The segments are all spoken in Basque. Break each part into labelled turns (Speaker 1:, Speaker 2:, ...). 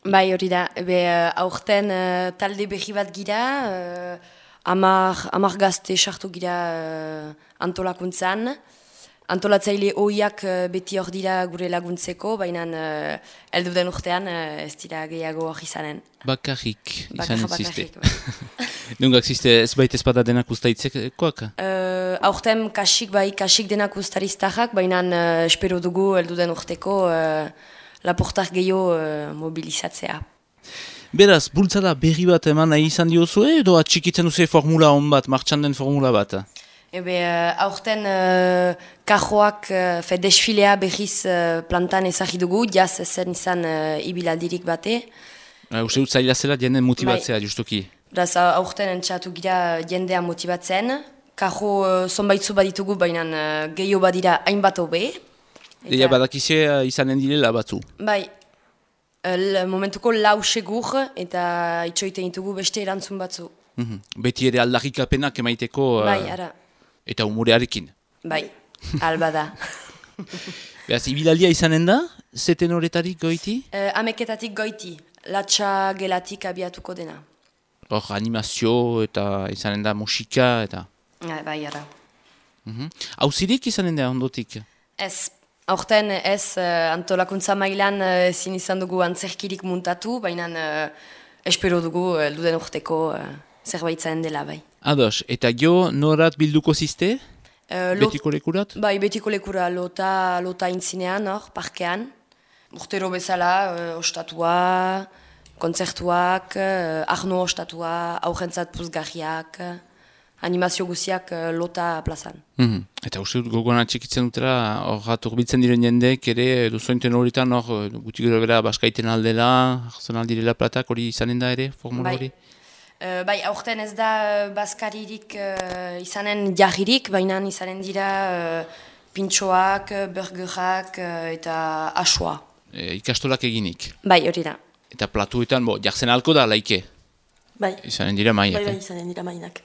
Speaker 1: Bai, hori da. Aurten talde berri bat gira, hamar gazte sartu gira antolakuntzan. Antolatzaile ohiak beti hor dira gure laguntzeko, baina heldu den urtean ez dira gehiago hor izanen.
Speaker 2: Bakarrik izan ziste.
Speaker 1: Bai.
Speaker 2: Nungak ziste ez baita espada denak ustaitzekoak?
Speaker 1: Aurten kasik denak ustariztajak, baina espero dugu heldu den urteko laportak gehiago mobilizatzea.
Speaker 2: Beraz, bultzada berri bat eman nahi izan diozue, edo atxikitzen duzu formula hon bat, martxan den formula bat?
Speaker 1: Aurten kajoak, desfilea berriz plantan ezagri dugu, jaz ezen izan ibilaldirik bate.
Speaker 2: Uste dut zaila zela jenden motibatzea, justuki.
Speaker 1: Beraz, aurten entxatu gira jendea motibatzen. Kajo zonbaitzu baditugu, baina gehiago badira hainbat hobe.
Speaker 2: Deia badakize izanen direla batzu.
Speaker 1: Bai, momentuko lau segur eta itxoiten ditugu beste erantzun batzu.
Speaker 2: Beti ere aldarrikapenak emaiteko...
Speaker 1: Bai, ara.
Speaker 2: Eta humorearekin.
Speaker 1: Bai, alba da.
Speaker 2: Beraz, ibilaldia izanen da? Zeten horretarik goiti?
Speaker 1: Ameketatik goiti, latxa gelatik abiatuko dena.
Speaker 2: Hor, animazio eta izanen da musika eta...
Speaker 1: Bai, ara.
Speaker 2: Hauzirik izanen da ondotik?
Speaker 1: Ez, aurten ez antolakuntza mailan ezin izan dugu antzerkirik muntatu, baina espero dugu duden urteko zerbait zaren dela, bai.
Speaker 2: Ados, eta jo norat bilduko ziste? Betiko lekurat?
Speaker 1: Bai, betiko lekura, lota intzinean, hor, parkean. Urtero bezala, ostatua, kontzertuak, arno ostatua, aurrentzat puzgarriak, animazio guziak lota plazan.
Speaker 2: Eta uste dut gogoan atxikitzen dutela, hor turbiltzen diren jendek, ere duzointen horretan, hor gutik gero bera baskaiten aldela, hartzen aldirela platak hori izanen da ere, formula hori?
Speaker 1: Bai, aurten ez da bazkaririk izanen jarririk, baina izanen dira pintxoak, burgerak eta asua.
Speaker 2: Ikastolak eginik?
Speaker 1: Bai, hori da.
Speaker 2: Eta platuetan, jartzen alko da, laike?
Speaker 3: Bai.
Speaker 2: Izanen dira maiak?
Speaker 3: Bai, izanen dira mainak.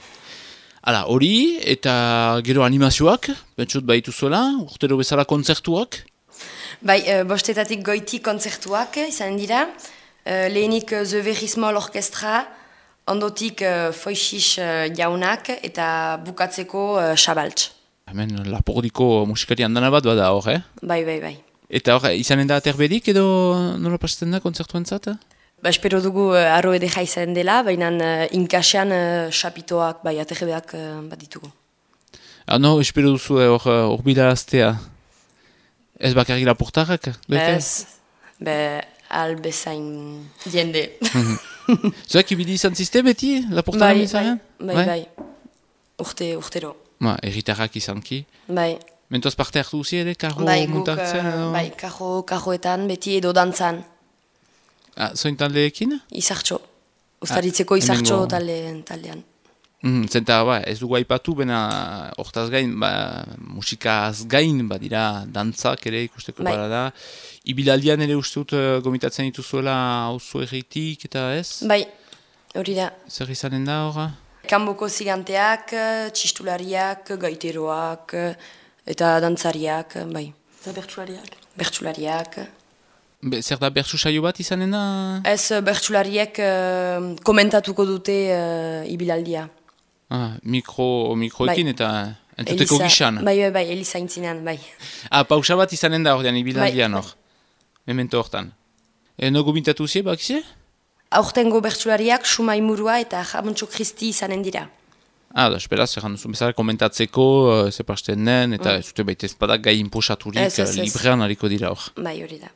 Speaker 2: Hala, hori, eta gero animazioak, bentsut baitu zuela, urtero bezala kontzertuak?
Speaker 1: Bai, bostetatik goiti kontzertuak izanen dira. Lehenik The Very Small Orchestra, ondotik Foixix jaunak eta bukatzeko Xabaltz.
Speaker 2: Hemen Lapordiko musikari handana bat bada hor,
Speaker 1: Bai, bai, bai.
Speaker 2: Eta hor, izanen da aterberik edo nola pasatzen da kontzertuentzat?
Speaker 1: Espero dugu arro edera izan dela, baina inkasean xapitoak, bai, aterbeak bat ditugu.
Speaker 2: No, espero duzu hor bilaraztea. Ez bakarrik Laportarrak?
Speaker 1: Ez, albezain jende.
Speaker 2: Zuek ibili izan ziste beti, Laportarrak izan?
Speaker 1: Bai. Urtero.
Speaker 2: Erritarrak izanki.
Speaker 1: Bai.
Speaker 2: Mentoaz parte hartu duzi ere, karro muntartzen?
Speaker 1: Bai, karroetan beti edo dantzan.
Speaker 2: Zoin taldeekin?
Speaker 1: Izartxo. Ustaritzeko izartxo taldean.
Speaker 2: Zenta, ez dugu aipatu, bena hortaz gain, musikaz gain, badira dantzak ere ikusteko bara da. Ibilaldian ere uste dut gomitatzen dituzuela auzo erritik eta ez?
Speaker 1: Bai, hori da.
Speaker 2: Zer izanen da horra?
Speaker 1: Kanboko ziganteak, txistulariak, gaiteroak, eta dantzariak, bai.
Speaker 3: Eta bertsulariak.
Speaker 1: Bertsulariak.
Speaker 2: Zer da bertsu saio bat izanen da?
Speaker 1: Ez bertsulariek komentatuko dute ibilaldia.
Speaker 2: Mikroekin eta entzuteko gixan?
Speaker 1: Bai, Eliza intzinean, bai.
Speaker 2: Pausa bat izanen da ordean ibilaldian hor? Memento hortan. No gomintatu zie, bakize?
Speaker 1: Aurtengo bertsulariak Sumaimurua eta Jamontxo Kristi izanen dira.
Speaker 2: Beraz, erran duzu bezala komentatzeko, zepasten den, eta ez dute baita ezpadak gai inposaturik librean hariko dira hor.
Speaker 1: Bai, hori da.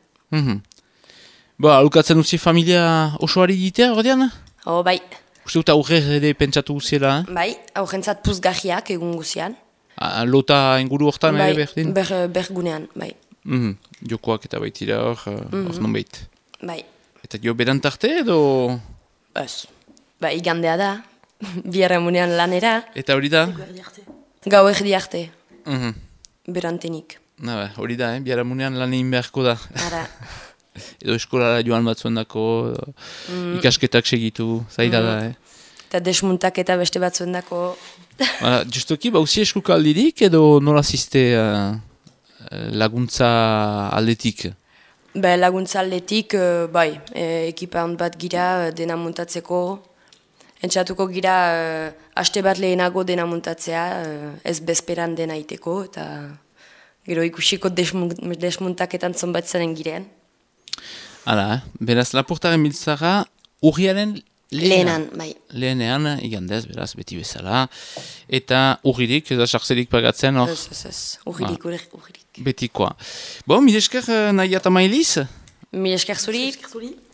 Speaker 2: Alukatzen duzi familia osoari ditea ordean?
Speaker 1: Bai.
Speaker 2: Uste dut aurre ere pentsatu guziela?
Speaker 1: Bai, aurrentzat puzgarriak egun guzian.
Speaker 2: Lota inguru hortan ere berdin?
Speaker 1: Bergunean, bai.
Speaker 2: Jokoak eta baitira hor non behit.
Speaker 1: Bai.
Speaker 2: Eta jo berantarte edo?
Speaker 1: Ez. Igandea da. Biarramunean lanera.
Speaker 2: Eta hori da?
Speaker 1: Gau erdi arte. Berantenik.
Speaker 2: Hori da, biarramunean lan egin beharko da.
Speaker 1: Ara.
Speaker 2: Edo eskolara joan batzuen dako, ikasketak segitu, zaila da,
Speaker 1: Eta desmuntak eta beste batzuen dako.
Speaker 2: Justoki, uzi eskuka aldirik edo nola ziste laguntza aldetik?
Speaker 1: Laguntzaldetik, bai, ekipa hon bat gira dena muntatzeko. Entxatuko gira aste bat lehenago dena muntatzea, ez bezperan dena iteko, eta gero ikusiko desmuntaketan zonbat zaren girean.
Speaker 2: Hala, beraz, Lapurtaren biltzara urriaren
Speaker 1: Lehenan, bai.
Speaker 2: Lehenean, igandez, beraz, beti bezala. Eta urririk, ez da sartzerik pagatzen, hor?
Speaker 1: Ez, urririk.
Speaker 2: Betikoa. Bon, mil esker nahi eta mailiz?
Speaker 1: Mil esker zuri.